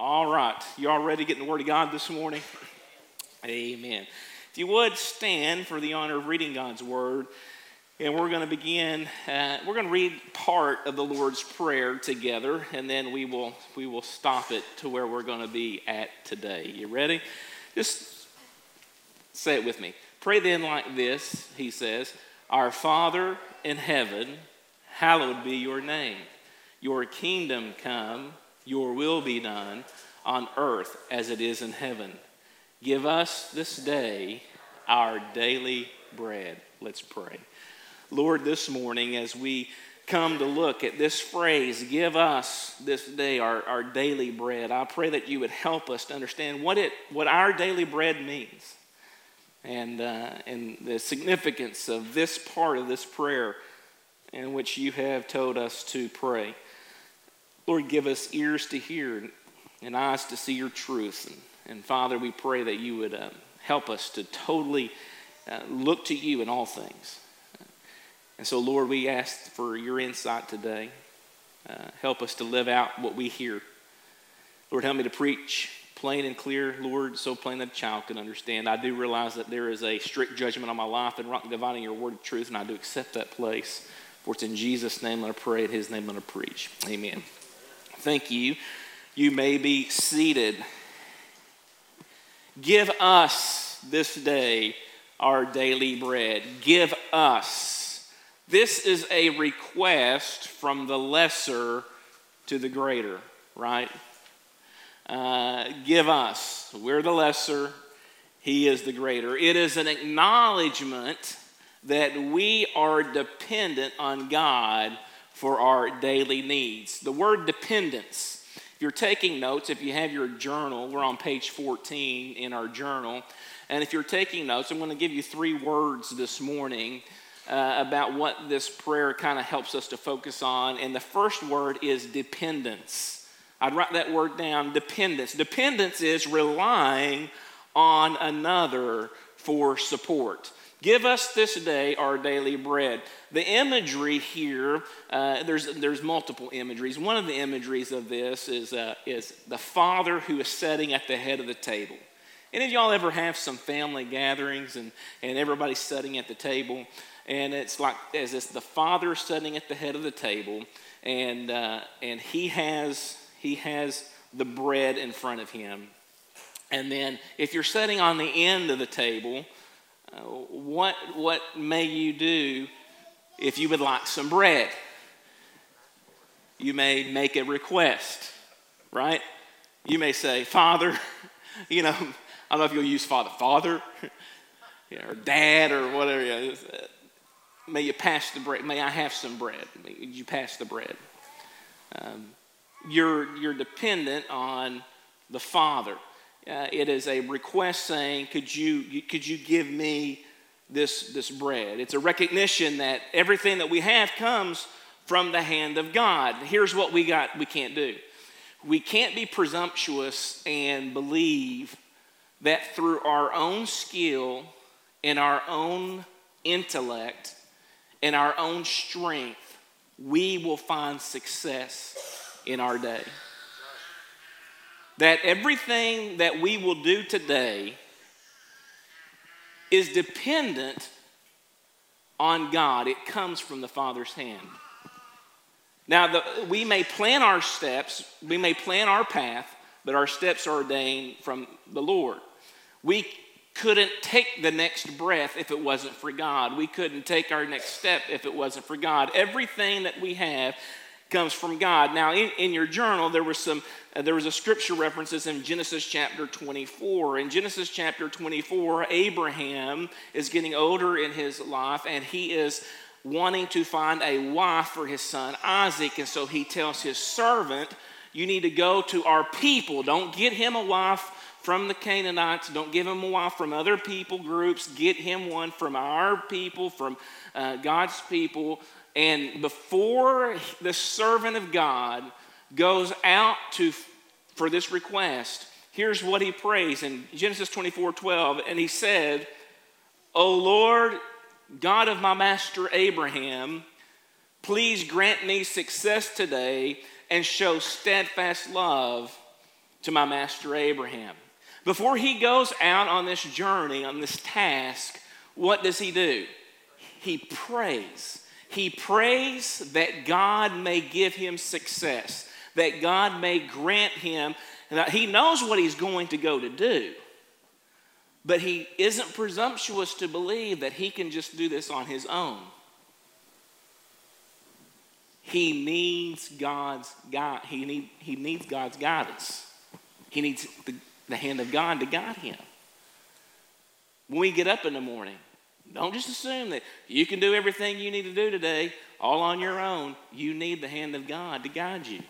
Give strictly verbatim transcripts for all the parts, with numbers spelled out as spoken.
All right. You all ready to get in the Word of God this morning? Amen. If you would stand for the honor of reading God's Word. And we're going to begin, uh, we're going to read part of the Lord's Prayer together. And then we will we will stop it to where we're going to be at today. You ready? Just say it with me. Pray then like this, he says, Our Father in heaven, hallowed be your name. Your kingdom come, your will be done on earth as it is in heaven. Give us this day our daily bread. Let's pray. Lord, this morning as we come to look at this phrase, give us this day our, our daily bread, I pray that you would help us to understand what it what our daily bread means and, uh, and the significance of this part of this prayer in which you have told us to pray. Lord, give us ears to hear and eyes to see your truth. And, and Father, we pray that you would uh, help us to totally uh, look to you in all things. And so, Lord, we ask for your insight today. Uh, help us to live out what we hear. Lord, help me to preach plain and clear, Lord, so plain that a child can understand. I do realize that there is a strict judgment on my life and rightly dividing your word of truth, and I do accept that place. For it's in Jesus' name that I pray, in his name that I preach. Amen. Thank you. You may be seated. Give us this day our daily bread. Give us. This is a request from the lesser to the greater, right? Uh, give us. We're the lesser. He is the greater. It is an acknowledgement that we are dependent on God for our daily needs. The word dependence, if you're taking notes, if you have your journal, we're on page fourteen in our journal. And if you're taking notes, I'm going to give you three words this morning uh, about what this prayer kind of helps us to focus on. And the first word is dependence. I'd write that word down, dependence. Dependence is relying on another for support. Give us this day our daily bread. The imagery here, uh, there's there's multiple imageries. One of the imageries of this is uh, is the father who is sitting at the head of the table. Any of y'all ever have some family gatherings and, and everybody's sitting at the table, and it's like as it's the father sitting at the head of the table, and uh, and he has he has the bread in front of him, and then if you're sitting on the end of the table, Uh, what what may you do if you would like some bread? You may make a request, right? You may say, Father, you know, I don't know if you'll use Father, Father, you know, or Dad, or whatever. You know, may you pass the bread? May I have some bread? May you pass the bread? Um, you're you're dependent on the Father. Uh, it is a request saying, could you could you give me this, this bread? It's a recognition that everything that we have comes from the hand of God. Here's what we got we can't do. We can't be presumptuous and believe that through our own skill and our own intellect and our own strength, we will find success in our day. That everything that we will do today is dependent on God. It comes from the Father's hand. Now, the, we may plan our steps, we may plan our path, but our steps are ordained from the Lord. We couldn't take the next breath if it wasn't for God. We couldn't take our next step if it wasn't for God. Everything that we have comes from God. Now, in, in your journal, there was some uh, there was a scripture references in Genesis chapter twenty-four. In Genesis chapter twenty-four, Abraham is getting older in his life, and he is wanting to find a wife for his son Isaac. And so he tells his servant, "You need to go to our people. Don't get him a wife from the Canaanites. Don't give him a wife from other people groups. Get him one from our people, from uh, God's people." And before the servant of God goes out to for this request, here's what he prays in Genesis twenty-four twelve. And he said, "O Lord, God of my master Abraham, please grant me success today and show steadfast love to my master Abraham. Before he goes out on this journey, on this task, what does he do? He prays. He prays that God may give him success, that God may grant him. Now, he knows what he's going to go to do, but he isn't presumptuous to believe that he can just do this on his own. He needs God's guide. He, need, he needs God's guidance. He needs the, the hand of God to guide him. When we get up in the morning, don't just assume that you can do everything you need to do today all on your own. You need the hand of God to guide you.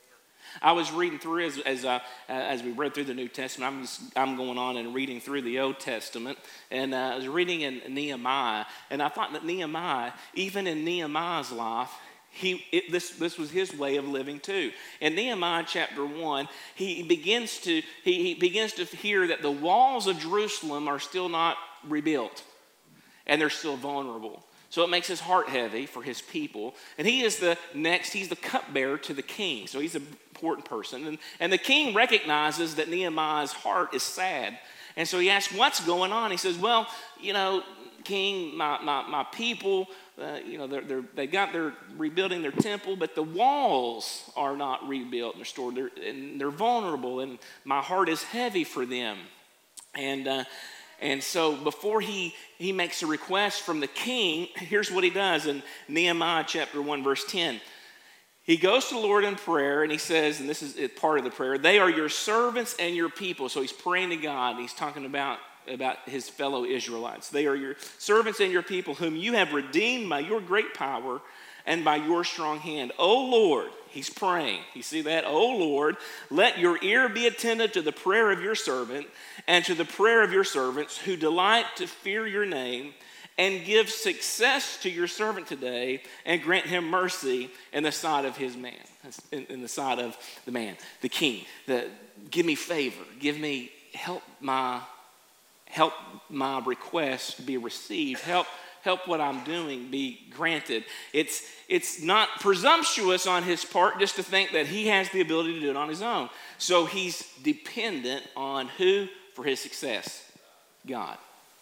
I was reading through as as, uh, as we read through the New Testament. I'm just, I'm going on and reading through the Old Testament, and uh, I was reading in Nehemiah, and I thought that Nehemiah, even in Nehemiah's life, he it, this this was his way of living too. In Nehemiah chapter one, he begins to he, he begins to hear that the walls of Jerusalem are still not rebuilt, and they're still vulnerable. So it makes his heart heavy for his people. And he is the next, he's the cupbearer to the king. So he's an important person. And, and the king recognizes that Nehemiah's heart is sad. And so he asks, what's going on? He says, well, you know, king, my my, my people, uh, you know, they're, they're, they got their rebuilding their temple, but the walls are not rebuilt and restored. They're, and they're vulnerable, and my heart is heavy for them. And uh, And so before he, he makes a request from the king, here's what he does in Nehemiah chapter one, verse ten. He goes to the Lord in prayer, and he says, and this is part of the prayer, they are your servants and your people. So he's praying to God. He's talking about, about his fellow Israelites. They are your servants and your people, whom you have redeemed by your great power and by your strong hand. O Lord, he's praying. You see that? O Lord, let your ear be attentive to the prayer of your servant and to the prayer of your servants who delight to fear your name, and give success to your servant today, and grant him mercy in the sight of his man, in, in the sight of the man, the king. The, give me favor. Give me, help my, help my request be received. Help Help what I'm doing be granted. It's, it's not presumptuous on his part just to think that he has the ability to do it on his own. So he's dependent on who for his success? God.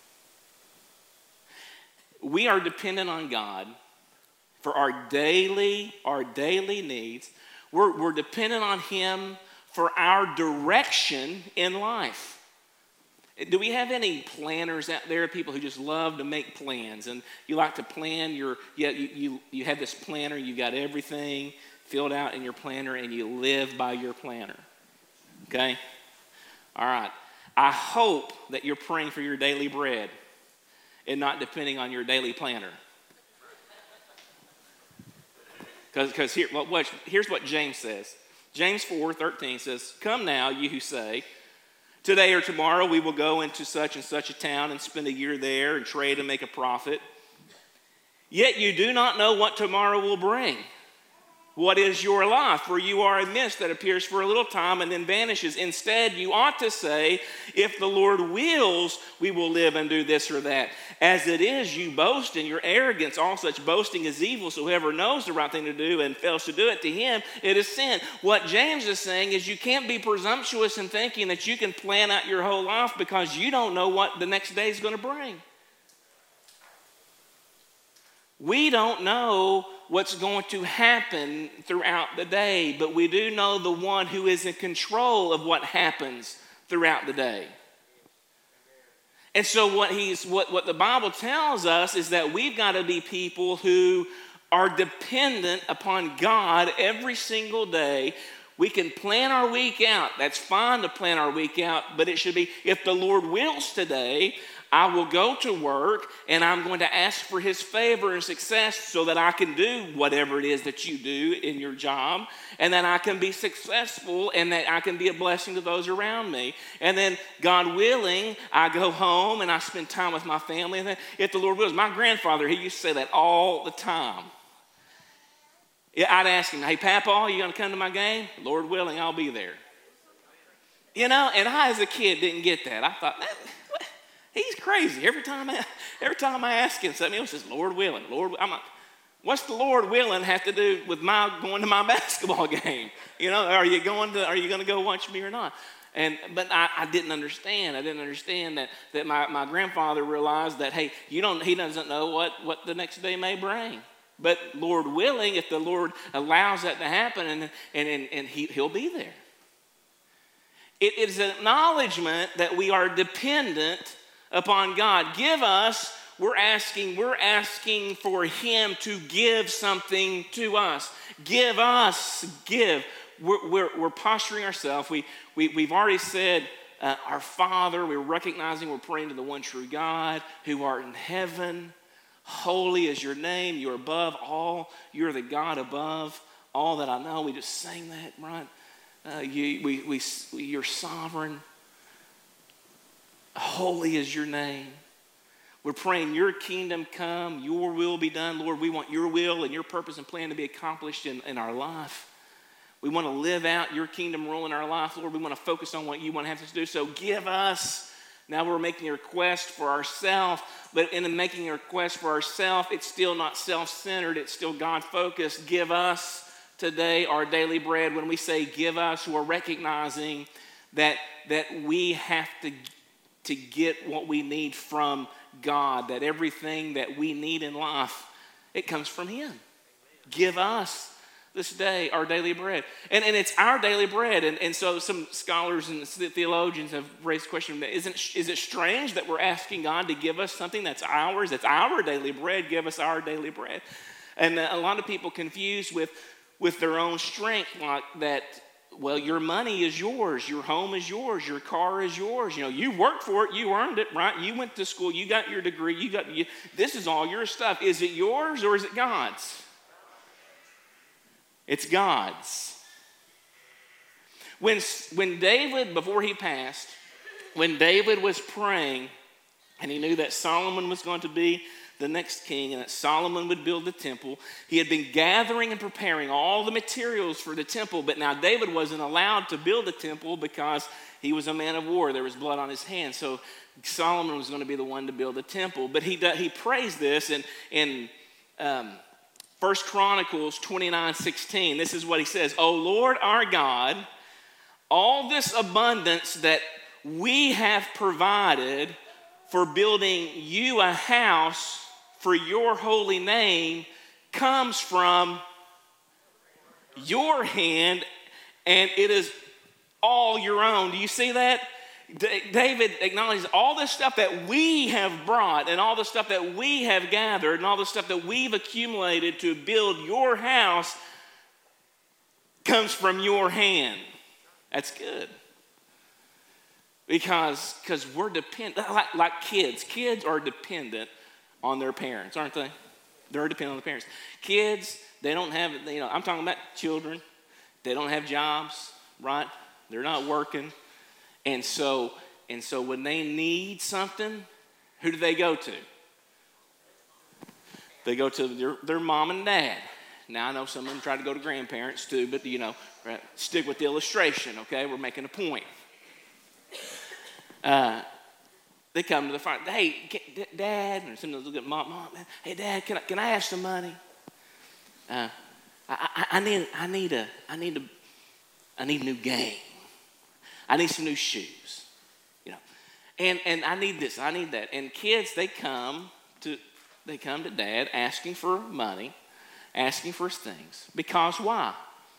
We are dependent on God for our daily, our daily needs. We're, we're dependent on him for our direction in life. Do we have any planners out there, people who just love to make plans? And you like to plan your, yeah, you, you, you have this planner, you got everything filled out in your planner, and you live by your planner. Okay? All right. I hope that you're praying for your daily bread and not depending on your daily planner. Because here, well, what, here's what James says. James four thirteen says, come now, you who say, today or tomorrow we will go into such and such a town and spend a year there and trade and make a profit. Yet you do not know what tomorrow will bring. What is your life? For you are a mist that appears for a little time and then vanishes. Instead, you ought to say, if the Lord wills, we will live and do this or that. As it is, you boast in your arrogance. All such boasting is evil. So whoever knows the right thing to do and fails to do it, to him it is sin. What James is saying is you can't be presumptuous in thinking that you can plan out your whole life because you don't know what the next day is going to bring. We don't know what's going to happen throughout the day, but we do know the one who is in control of what happens throughout the day. And so what he's what, what the Bible tells us is that we've got to be people who are dependent upon God every single day. We can plan our week out. That's fine to plan our week out, but it should be, if the Lord wills today, I will go to work and I'm going to ask for his favor and success so that I can do whatever it is that you do in your job, and that I can be successful and that I can be a blessing to those around me. And then, God willing, I go home and I spend time with my family. And then, if the Lord wills, my grandfather, he used to say that all the time. I'd ask him, hey, Papa, you going to come to my game? Lord willing, I'll be there. You know, and I as a kid didn't get that. I thought, that, he's crazy. Every time I, every time I ask him something, he says, Lord willing, Lord, I'm like, What's the Lord willing have to do with my going to my basketball game? You know, are you going to, are you going to go watch me or not? And, but I, I didn't understand. I didn't understand that, that my, my grandfather realized that, hey, you don't, he doesn't know what, what the next day may bring. But Lord willing, if the Lord allows that to happen, and, and, and, and he, he'll be there. It is an acknowledgement that we are dependent upon God. Give us, we're asking, we're asking for him to give something to us. Give us, give. We're, we're, we're posturing ourselves. We, we, we've already said, uh, our Father, we're recognizing we're praying to the one true God who art in heaven. Holy is your name. You're above all. You're the God above all that I know. We just sang that, right? Uh, you, we, we, you're sovereign. Holy is your name. We're praying your kingdom come, your will be done. Lord, we want your will and your purpose and plan to be accomplished in, in our life. We want to live out your kingdom rule in our life. Lord, we want to focus on what you want to have us to do. So give us. Now we're making a request for ourselves, but in making a request for ourselves, it's still not self-centered. It's still God-focused. Give us today our daily bread. When we say give us, we're recognizing that, that we have to, to get what we need from God, that everything that we need in life, it comes from him. Give us this day our daily bread. And, and it's our daily bread. And, and so some scholars and theologians have raised the question, isn't, is it strange that we're asking God to give us something that's ours, that's our daily bread, give us our daily bread? And a lot of people confused with, with their own strength, like that, well, your money is yours, your home is yours, your car is yours. You know, you worked for it, you earned it, right? You went to school, you got your degree, you got, you, this is all your stuff. Is it yours or is it God's? It's God's. When, when David, before he passed, when David was praying, and he knew that Solomon was going to be the next king and that Solomon would build the temple, he had been gathering and preparing all the materials for the temple, but now David wasn't allowed to build the temple because he was a man of war. There was blood on his hands. So Solomon was going to be the one to build the temple. But he, he prays this in, in um, First Chronicles twenty-nine sixteen. This is what he says. O Lord our God, all this abundance that we have provided for building you a house for your holy name comes from your hand, and it is all your own. Do you see that? D- David acknowledges all this stuff that we have brought and all the stuff that we have gathered and all the stuff that we've accumulated to build your house comes from your hand. That's good. Because because we're dependent, like, like kids. Kids are dependent on their parents, aren't they? They're dependent on the parents. Kids, they don't have, you know, I'm talking about children. They don't have jobs, right? They're not working. And so, and so when they need something, who do they go to? They go to their, their mom and dad. Now, I know some of them try to go to grandparents too, but, you know, right, stick with the illustration, okay? We're making a point. Uh, they come to the front. Hey, Dad, or sometimes look at mom. Mom, hey, Dad, can I can I have some money? Uh, I, I, I need I need a I need a I need a new game. I need some new shoes, you know, and and I need this. I need that. And kids, they come to they come to Dad asking for money, asking for things because why?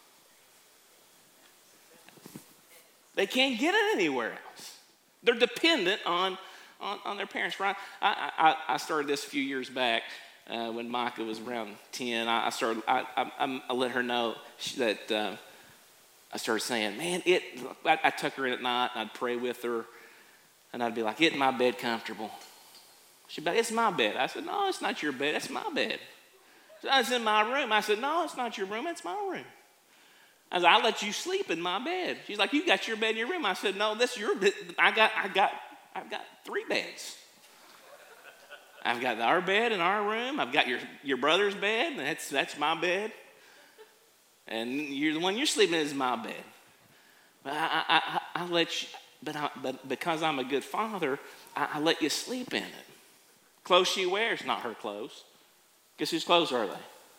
They can't get it anywhere else. They're dependent on, on, on their parents, right? I, I, I started this a few years back uh, when Micah was around ten. I, I started. I, I, I let her know that uh, I started saying, "Man, it." I, I tuck her in at night. And I'd pray with her, and I'd be like, "Isn't my bed comfortable?" She'd be like, "It's my bed." I said, "No, it's not your bed. It's my bed." It's in my room. I said, "No, it's not your room. It's my room." I said, "I'll let you sleep in my bed." She's like, "You got your bed in your room." I said, "No, this is your bed. I got, I got, I've got three beds. I've got our bed in our room. I've got your, your brother's bed, and that's that's my bed. And you're the one you're sleeping in is my bed. But I, I, I, I let you, but I, but because I'm a good father, I, I let you sleep in it. Clothes she wears, not her clothes. Guess whose clothes are they?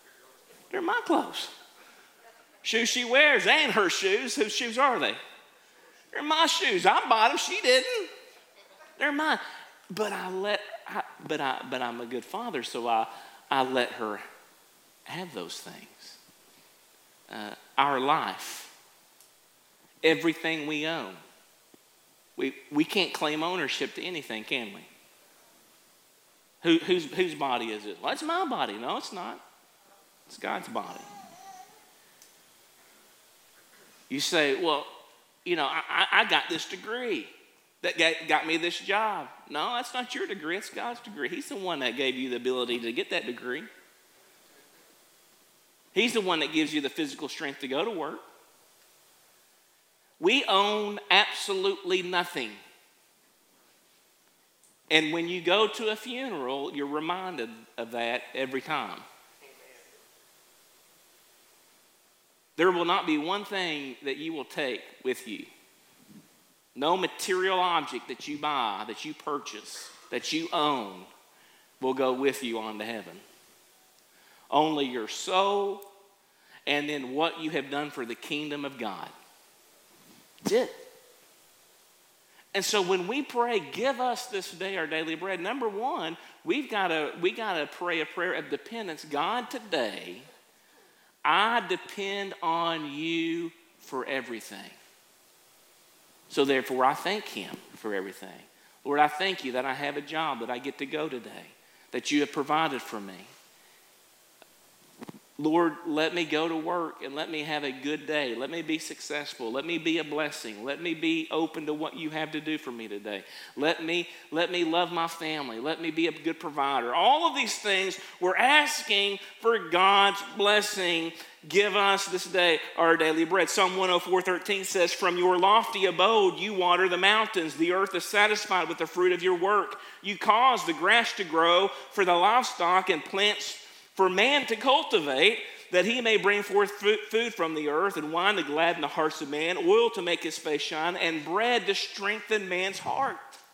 They're my clothes. Shoes she wears, they ain't her shoes. Whose shoes are they? They're my shoes. I bought them. She didn't. They're mine. But I let, I, but I, but I'm a good father, so I, I let her have those things. Uh, our life, everything we own. We we can't claim ownership to anything, can we? Who whose whose body is it? Well, it's my body. No, it's not. It's God's body. You say, well, you know, I, I got this degree that got me this job. No, that's not your degree. It's God's degree. He's the one that gave you the ability to get that degree. He's the one that gives you the physical strength to go to work. We own absolutely nothing. And when you go to a funeral, you're reminded of that every time. There will not be one thing that you will take with you. No material object that you buy, that you purchase, that you own will go with you on to heaven. Only your soul and then what you have done for the kingdom of God. That's it. And so when we pray, give us this day our daily bread, number one, we've got to we got to pray a prayer of dependence. God, today, I depend on you for everything. So therefore, I thank him for everything. Lord, I thank you that I have a job, that I get to go today, that you have provided for me. Lord, let me go to work and let me have a good day. Let me be successful. Let me be a blessing. Let me be open to what you have to do for me today. Let me, let me love my family. Let me be a good provider. All of these things, we're asking for God's blessing. Give us this day our daily bread. Psalm one oh four thirteen says, from your lofty abode you water the mountains. The earth is satisfied with the fruit of your work. You cause the grass to grow for the livestock and plants for man to cultivate, that he may bring forth food from the earth, and wine to gladden the hearts of man, oil to make his face shine, and bread to strengthen man's heart.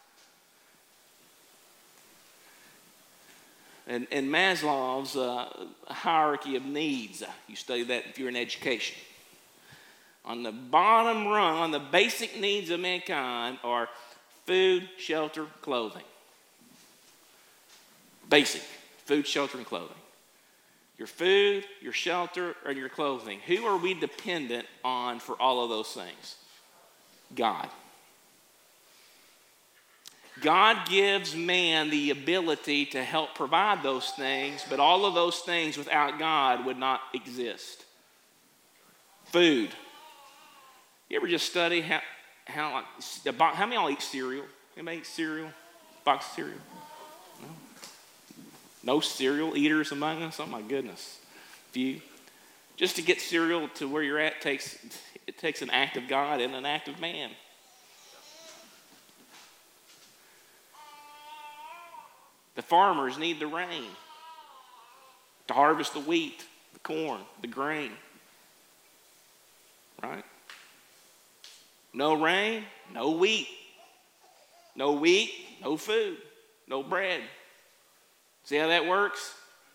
And in Maslow's uh, hierarchy of needs, you study that if you're in education. On the bottom rung, on the basic needs of mankind are food, shelter, clothing. Basic, food, shelter, and clothing. Your food, your shelter, and your clothing. Who are we dependent on for all of those things? God. God gives man the ability to help provide those things, but all of those things without God would not exist. Food. You ever just study how, how, how many of y'all eat cereal? Anybody eat cereal? Box of cereal? No. No cereal eaters among us? Oh my goodness. Few. Just to get cereal to where you're at takes it takes an act of God and an act of man. The farmers need the rain to harvest the wheat, the corn, the grain. Right? No rain, no wheat. No wheat, no food, no bread. See how that works?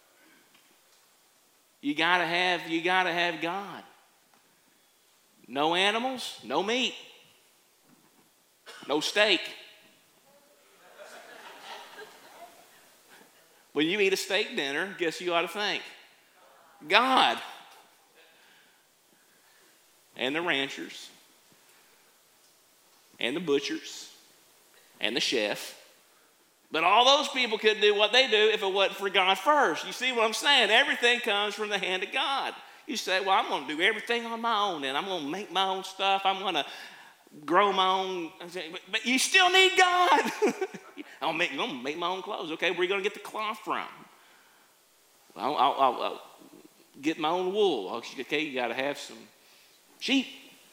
You gotta have, you gotta have God. No animals, no meat. No steak. When you eat a steak dinner, guess you ought to think? God. And the ranchers. And the butchers. And the chef. But all those people couldn't do what they do if it wasn't for God first. You see what I'm saying? Everything comes from the hand of God. You say, well, I'm going to do everything on my own, and I'm going to make my own stuff. I'm going to grow my own. But you still need God. I'm going to make my own clothes. Okay, where are you going to get the cloth from? I'll, I'll, I'll, I'll get my own wool. Okay, you got to have some sheep.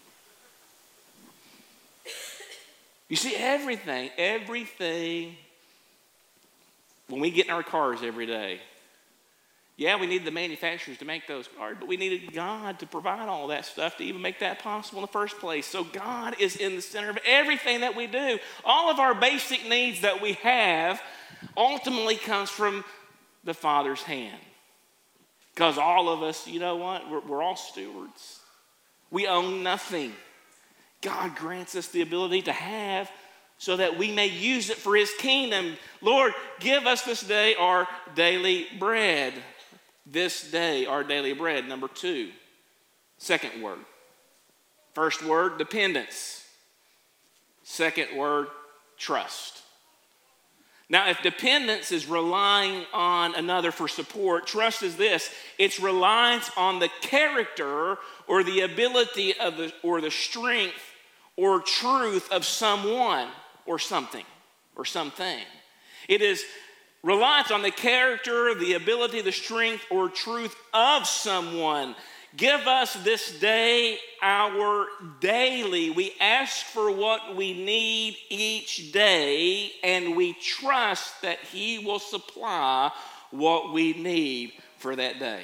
You see, everything, everything. When we get in our cars every day, yeah, we need the manufacturers to make those cars, but we needed God to provide all that stuff to even make that possible in the first place. So God is in the center of everything that we do. All of our basic needs that we have ultimately comes from the Father's hand. Because all of us, you know what? We're, we're all stewards. We own nothing. God grants us the ability to have so that we may use it for his kingdom. Lord, give us this day our daily bread. This day, our daily bread. Number two, second word. First word, dependence. Second word, trust. Now, if dependence is relying on another for support, trust is this. It's reliance on the character or the ability of the, or the strength or truth of someone or something or something. It is reliance on the character, the ability, the strength, or truth of someone. Give us this day our daily. We ask for what we need each day, and we trust that he will supply what we need for that day.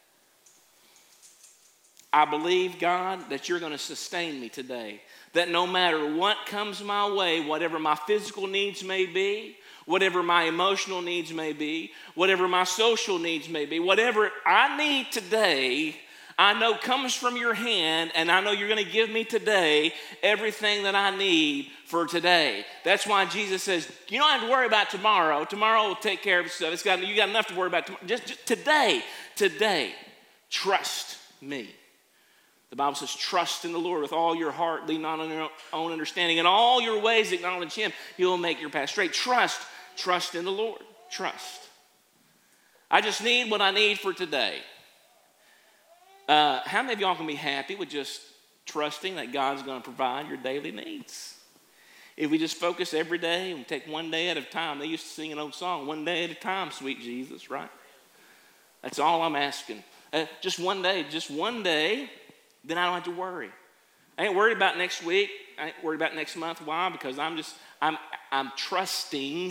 I believe, God, that you're going to sustain me today. That no matter what comes my way, whatever my physical needs may be, whatever my emotional needs may be, whatever my social needs may be, whatever I need today, I know comes from your hand, and I know you're going to give me today everything that I need for today. That's why Jesus says, you don't have to worry about tomorrow. Tomorrow will take care of itself. It's got, you got enough to worry about tomorrow. Just, just today, today, trust me. The Bible says, trust in the Lord with all your heart, lean not on your own understanding. In all your ways acknowledge him. He will make your path straight. Trust, trust in the Lord. Trust. I just need what I need for today. Uh, how many of y'all can be happy with just trusting that God's going to provide your daily needs? If we just focus every day and take one day at a time. They used to sing an old song, one day at a time, sweet Jesus, right? That's all I'm asking. Uh, just one day, just one day, then I don't have to worry. I ain't worried about next week. I ain't worried about next month. Why? Because I'm just, I'm, I'm trusting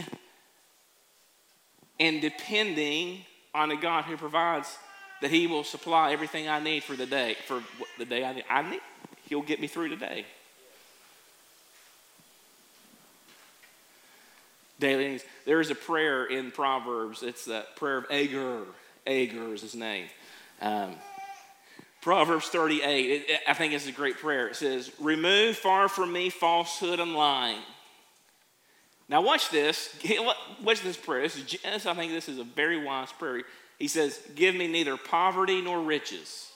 and depending on a God who provides that he will supply everything I need for the day, for the day I need. I need. He'll get me through today. Daily needs. There is a prayer in Proverbs. It's the prayer of Agur. Agur is his name. Um, Proverbs thirty-eight. It, it, I think it's a great prayer. It says, "Remove far from me falsehood and lying." Now watch this. Watch this prayer. This is, I think this is a very wise prayer. He says, give me neither poverty nor riches.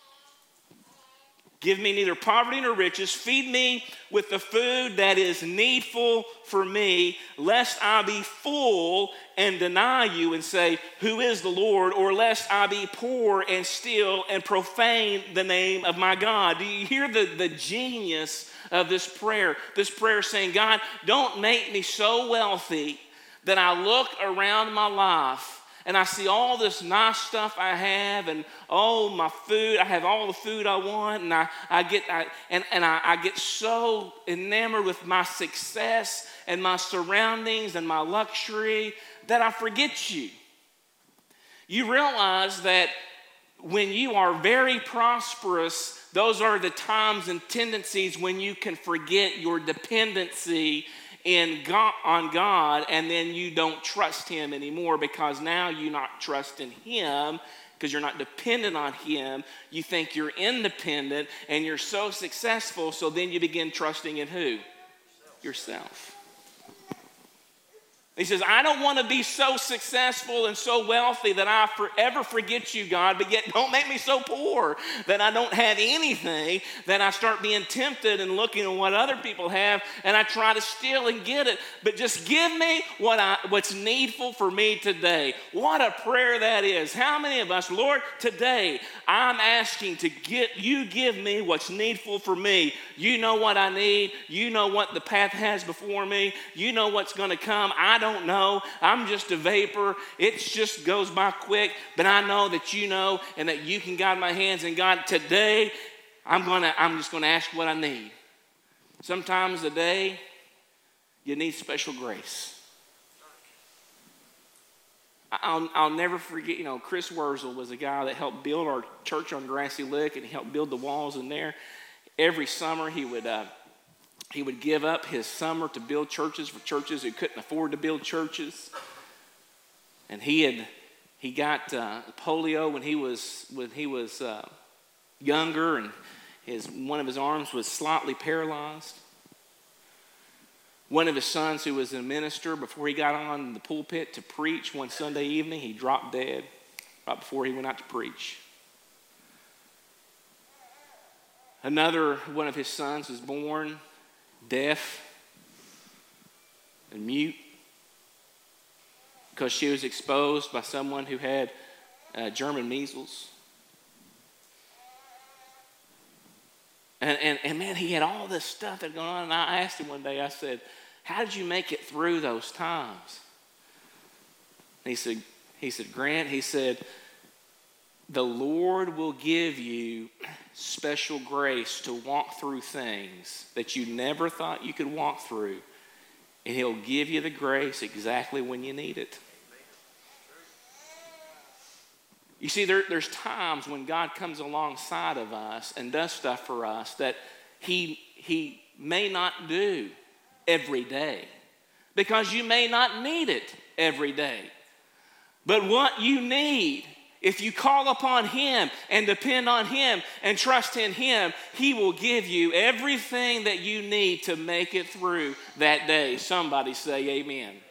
Give me neither poverty nor riches. Feed me with the food that is needful for me, lest I be full and deny you and say, who is the Lord? Or lest I be poor and steal and profane the name of my God. Do you hear the, the genius of this prayer? This prayer is saying, God, don't make me so wealthy that I look around my life and I see all this nice stuff I have, and oh, my food, I have all the food I want, and I, I get I, and, and I, I get so enamored with my success and my surroundings and my luxury that I forget you. You realize that when you are very prosperous, those are the times and tendencies when you can forget your dependency in God, on God, and then you don't trust him anymore because now you're not trusting him because you're not dependent on him. You think you're independent and you're so successful, so then you begin trusting in who? Yourself. He says, I don't want to be so successful and so wealthy that I forever forget you, God, but yet don't make me so poor that I don't have anything, that I start being tempted and looking at what other people have, and I try to steal and get it. But just give me what I, what's needful for me today. What a prayer that is. How many of us, Lord, today I'm asking to get you give me what's needful for me. You know what I need. You know what the path has before me. You know what's going to come. I don't know. I'm just a vapor. It just goes by quick, but I know that you know and that you can guide my hands. And God, today I'm gonna I'm just gonna ask what I need. Sometimes a day you need special grace. I'll, I'll never forget, you know, Chris Wurzel was a guy that helped build our church on Grassy Lick, and he helped build the walls in there. Every summer he would uh, He would give up his summer to build churches for churches who couldn't afford to build churches. And he had he got uh, polio when he was when he was uh, younger, and his one of his arms was slightly paralyzed. One of his sons, who was a minister, before he got on the pulpit to preach one Sunday evening, he dropped dead right before he went out to preach. Another one of his sons was born deaf and mute because she was exposed by someone who had uh, German measles. And, and, and man, he had all this stuff that going on. And I asked him one day, I said, how did you make it through those times? And he said, he said, Grant, he said, the Lord will give you special grace to walk through things that you never thought you could walk through. And he'll give you the grace exactly when you need it. You see, there, there's times when God comes alongside of us and does stuff for us that he, he may not do every day, because you may not need it every day. But what you need, if you call upon him and depend on him and trust in him, he will give you everything that you need to make it through that day. Somebody say amen. Amen.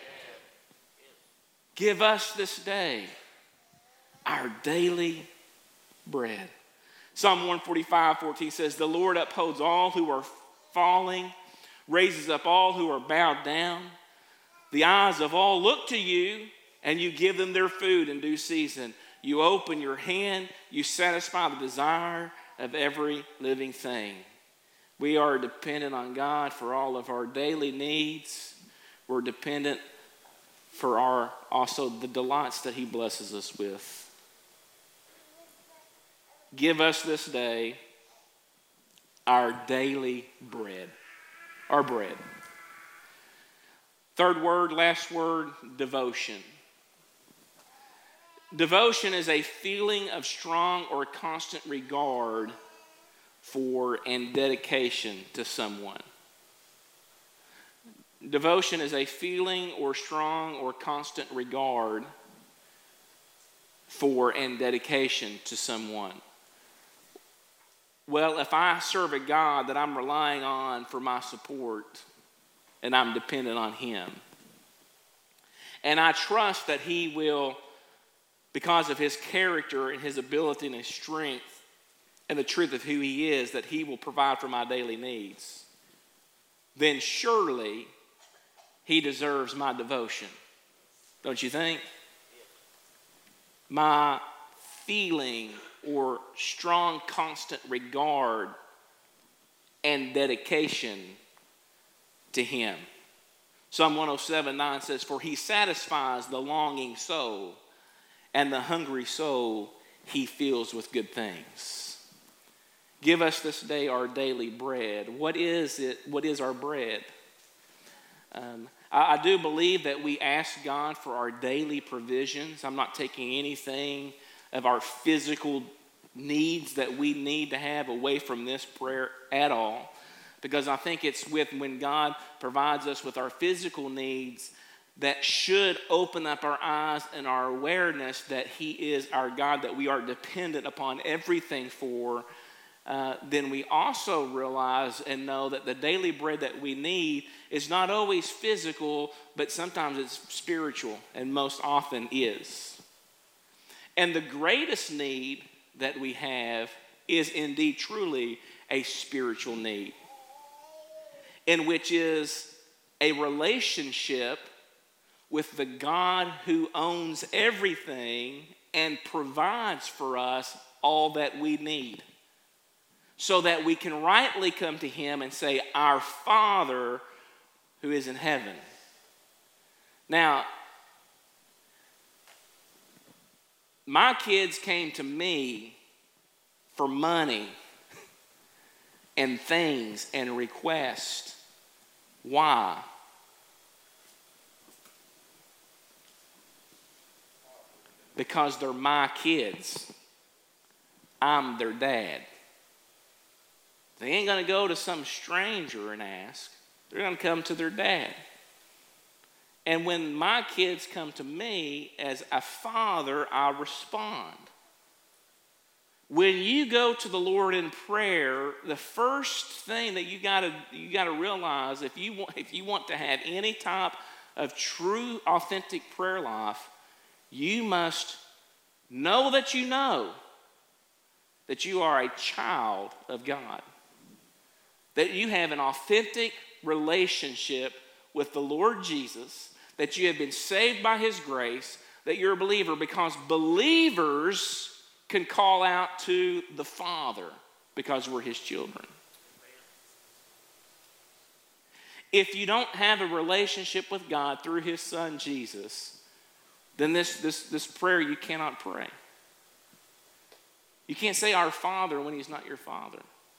Give us this day our daily bread. Psalm one forty-five, fourteen says, the Lord upholds all who are falling, raises up all who are bowed down. The eyes of all look to you, and you give them their food in due season. You open your hand, you satisfy the desire of every living thing. We are dependent on God for all of our daily needs. We're dependent for our also the delights that he blesses us with. Give us this day our daily bread. Our bread. Third word, last word, devotion. Devotion is a feeling of strong or constant regard for and dedication to someone. Devotion is a feeling or strong or constant regard for and dedication to someone. Well, if I serve a God that I'm relying on for my support, and I'm dependent on him, and I trust that he will, because of his character and his ability and his strength and the truth of who he is, that he will provide for my daily needs, then surely he deserves my devotion. Don't you think? My feeling or strong, constant regard and dedication to him. Psalm one oh seven, nine says, for he satisfies the longing soul, and the hungry soul he fills with good things. Give us this day our daily bread. What is it? What is our bread? Um, I, I do believe that we ask God for our daily provisions. I'm not taking anything of our physical needs that we need to have away from this prayer at all, because I think it's with when God provides us with our physical needs that should open up our eyes and our awareness that he is our God, that we are dependent upon everything for. Uh, then we also realize and know that the daily bread that we need is not always physical, but sometimes it's spiritual, and most often is. And the greatest need that we have is indeed truly a spiritual need, in which is a relationship with the God who owns everything and provides for us all that we need, so that we can rightly come to him and say, our Father who is in heaven. Now, my kids came to me for money and things and requests. Why? Because they're my kids. I'm their dad. They ain't going to go to some stranger and ask. They're going to come to their dad. And when my kids come to me as a father, I respond. When you go to the Lord in prayer, the first thing that you gotta you gotta realize, if you want if you want to have any type of true, authentic prayer life, you must know that you know that you are a child of God. That you have an authentic relationship with the Lord Jesus, that you have been saved by his grace, that you're a believer, because believers can call out to the Father because we're his children. If you don't have a relationship with God through his son Jesus, then this, this, this prayer you cannot pray. You can't say our Father when he's not your Father.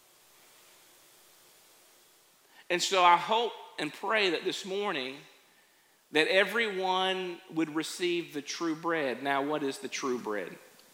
And so I hope and pray that this morning that everyone would receive the true bread. Now, what is the true bread?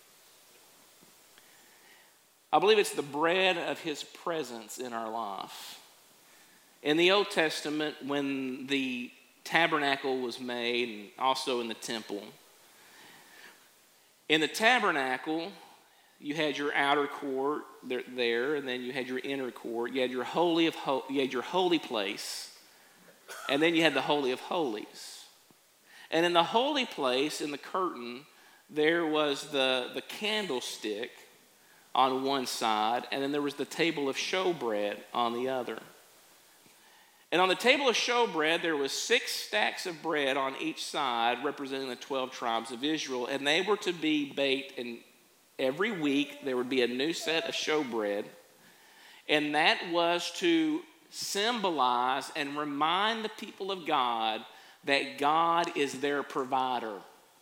I believe it's the bread of his presence in our life. In the Old Testament, when the tabernacle was made, and also in the temple, in the tabernacle, you had your outer court there, there, and then you had your inner court. You had your holy of ho- you had your holy place, and then you had the holy of holies. And in the holy place, in the curtain, there was the, the candlestick on one side, and then there was the table of showbread on the other. And on the table of showbread, there was six stacks of bread on each side, representing the twelve tribes of Israel, and they were to be baked, and every week there would be a new set of showbread, and that was to symbolize and remind the people of God that God is their provider.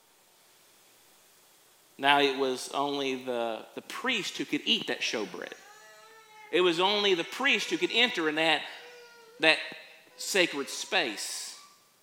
Now, it was only the, the priest who could eat that showbread. It was only the priest who could enter in that, that sacred space.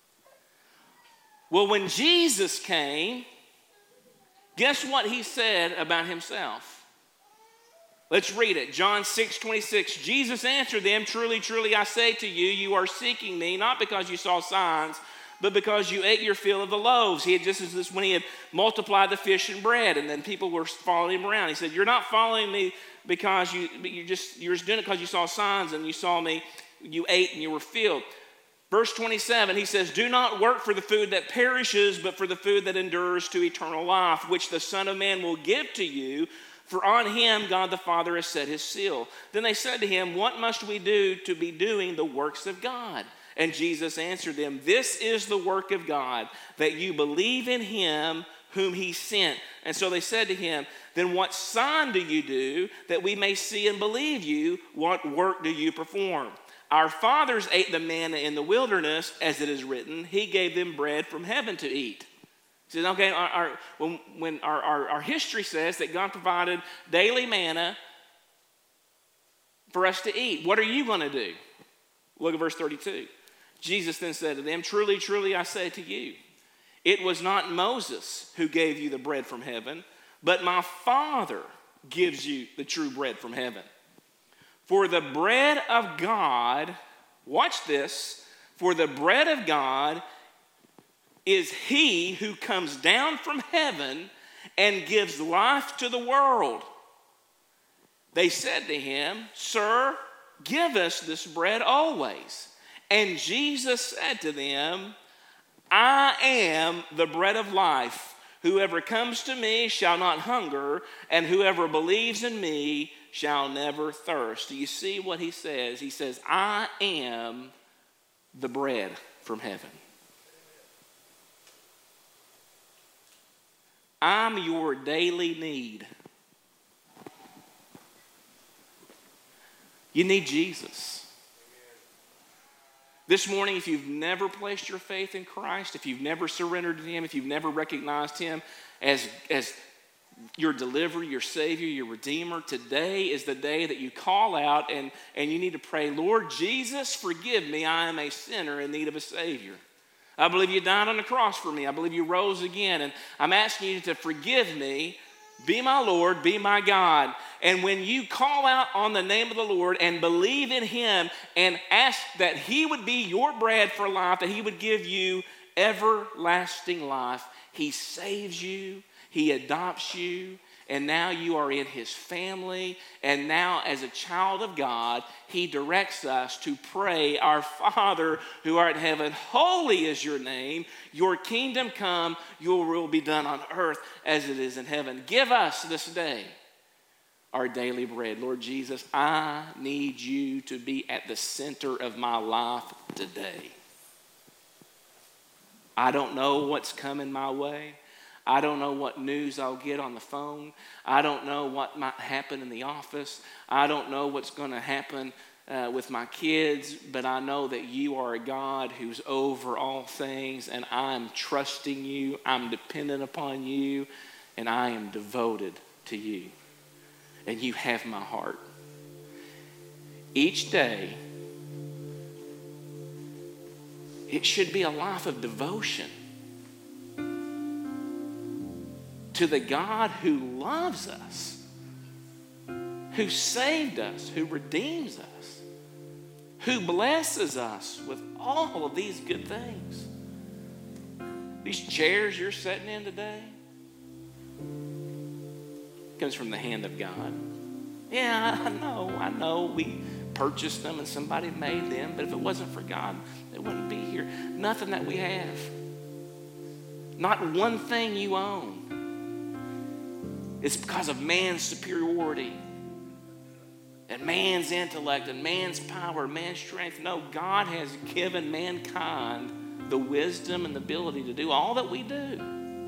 Well, when Jesus came, guess what he said about himself? Let's read it. John six twenty-six. Jesus answered them, "Truly, truly, I say to you, you are seeking me, not because you saw signs, but because you ate your fill of the loaves." He had just as this when he had multiplied the fish and bread, and then people were following him around. He said, "You're not following me because you you just you're just doing it because you saw signs and you saw me, you ate and you were filled." Verse twenty-seven, he says, "Do not work for the food that perishes, but for the food that endures to eternal life, which the Son of Man will give to you. For on him God the Father has set his seal." Then they said to him, "What must we do to be doing the works of God?" And Jesus answered them, "This is the work of God, that you believe in him whom he sent." And so they said to him, "Then what sign do you do that we may see and believe you? What work do you perform? Our fathers ate the manna in the wilderness, as it is written, he gave them bread from heaven to eat." He says, okay, our, our, when, when our, our, our history says that God provided daily manna for us to eat, what are you going to do? Look at verse thirty-two. Jesus then said to them, "Truly, truly, I say to you, it was not Moses who gave you the bread from heaven, but my Father gives you the true bread from heaven. For the bread of God," watch this, "for the bread of God is he who comes down from heaven and gives life to the world." They said to him, "Sir, give us this bread always." And Jesus said to them, "I am the bread of life. Whoever comes to me shall not hunger, and whoever believes in me shall never thirst." Do you see what he says? He says, "I am the bread from heaven. I'm your daily need." You need Jesus. This morning, if you've never placed your faith in Christ, if you've never surrendered to him, if you've never recognized him as, as your deliverer, your Savior, your Redeemer, today is the day that you call out and, and you need to pray, "Lord Jesus, forgive me. I am a sinner in need of a Savior. I believe you died on the cross for me. I believe you rose again, and I'm asking you to forgive me. Be my Lord, be my God." And when you call out on the name of the Lord and believe in him and ask that he would be your bread for life, that he would give you everlasting life. He saves you. He adopts you. And now you are in his family. And now as a child of God, he directs us to pray, Our Father who art in heaven, holy is your name. Your kingdom come, your will be done on earth as it is in heaven. Give us this day our daily bread. Lord Jesus, I need you to be at the center of my life today. I don't know what's coming my way. I don't know what news I'll get on the phone. I don't know what might happen in the office. I don't know what's going to happen uh, with my kids, but I know that you are a God who's over all things, and I'm trusting you. I'm dependent upon you, and I am devoted to you. And you have my heart. Each day, it should be a life of devotion to the God who loves us, who saved us, who redeems us, who blesses us with all of these good things. These chairs you're sitting in today comes from the hand of God. Yeah, I know, I know we purchased them and somebody made them, but if it wasn't for God, they wouldn't be here. Nothing that we have, not one thing you own, it's because of man's superiority and man's intellect and man's power, man's strength. No, God has given mankind the wisdom and the ability to do all that we do.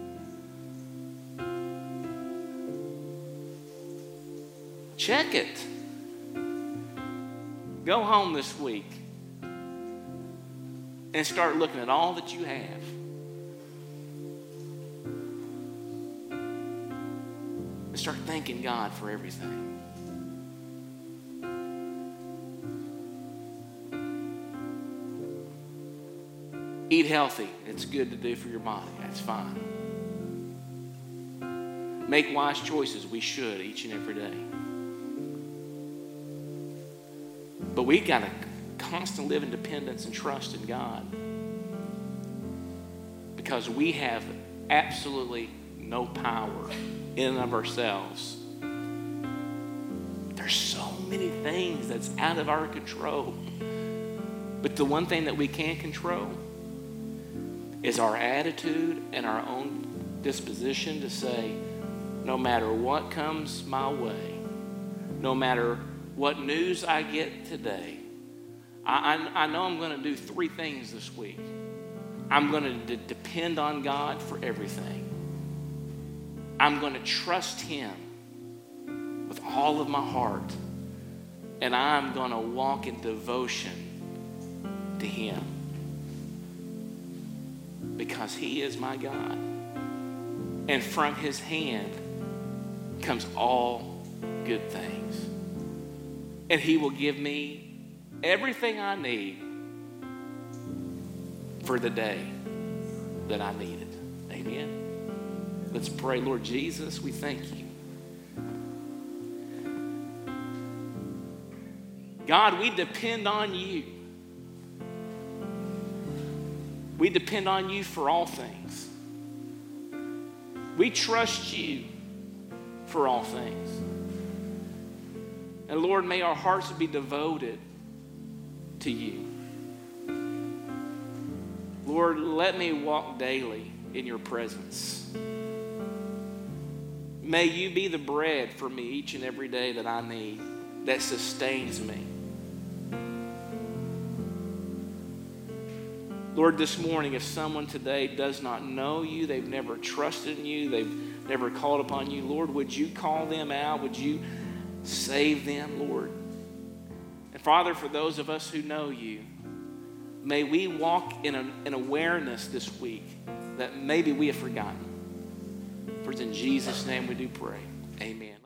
Check it. Go home this week and start looking at all that you have. And start thanking God for everything. Eat healthy. It's good to do for your body. That's fine. Make wise choices. We should each and every day. But we got to constantly live in dependence and trust in God, because we have absolutely no power in and of ourselves. There's so many things that's out of our control. But the one thing that we can control is our attitude and our own disposition to say, no matter what comes my way, no matter what news I get today, I, I, I know I'm going to do three things this week. I'm going to d- depend on God for everything. I'm going to trust him with all of my heart. And I'm going to walk in devotion to him, because he is my God. And from his hand comes all good things. And he will give me everything I need for the day that I need it. Amen. Let's pray. Lord Jesus, we thank you. God, we depend on you. We depend on you for all things. We trust you for all things. And Lord, may our hearts be devoted to you. Lord, let me walk daily in your presence. May you be the bread for me each and every day that I need, that sustains me. Lord, this morning, if someone today does not know you, they've never trusted in you, they've never called upon you, Lord, would you call them out? Would you save them, Lord? And Father, for those of us who know you, may we walk in an in awareness this week that maybe we have forgotten. For it's in Jesus' name we do pray. Amen.